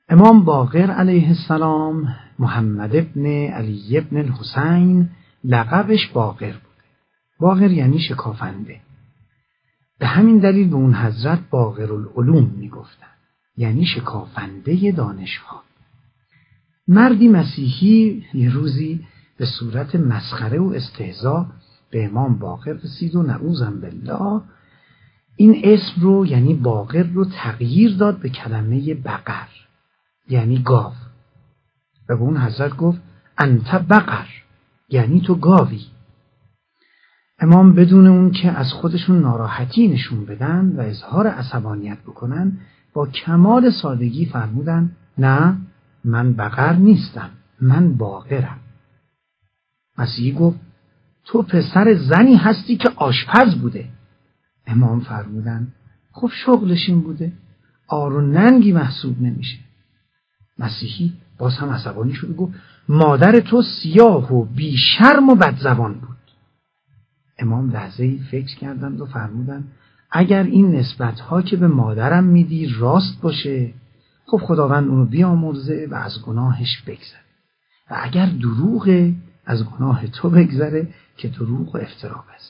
امام باقر علیه السلام، محمد ابن علی ابن الحسین، لقبش باقر بوده. باقر یعنی شکافنده. به همین دلیل به اون حضرت باقر العلوم میگفتن، یعنی شکافنده دانشها. مردی مسیحی یه روزی به صورت مسخره و استهزاء به امام باقر رسید و نعوذ بالله این اسم رو، یعنی باقر رو، تغییر داد به کلمه بقر، یعنی گاو، و به اون حضرت گفت انت بقر، یعنی تو گاوی. امام بدون اون که از خودشون ناراحتی نشون بدن و اظهار عصبانیت بکنن، با کمال سادگی فرمودن نه، من بقر نیستم، من باقرم. مسیحی گفت تو پسر زنی هستی که آشپز بوده. امام فرمودن خب شغلش این بوده، آر و ننگی محسوب نمیشه. مسیحی باز هم عصبانی شد و گفت مادر تو سیاه و بی شرم و بدزبان بود. امام لحظه‌ای فکر کردند و فرمودند اگر این نسبت‌ها که به مادرم میدی راست باشه، خب خداوند اونو بیامرزه و از گناهش بگذره، و اگر دروغه از گناه تو بگذره که دروغ و افترا است.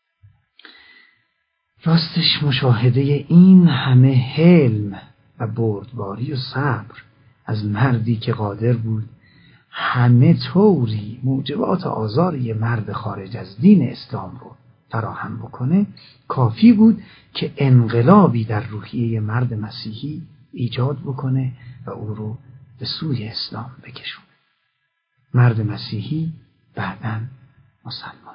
راستش مشاهده این همه حلم و بردباری و صبر از مردی که قادر بود همه طوری موجبات آزار یه مرد خارج از دین اسلام رو فراهم بکنه، کافی بود که انقلابی در روحیه مرد مسیحی ایجاد بکنه و او رو به سوی اسلام بکشونه. مرد مسیحی بعداً مسلمان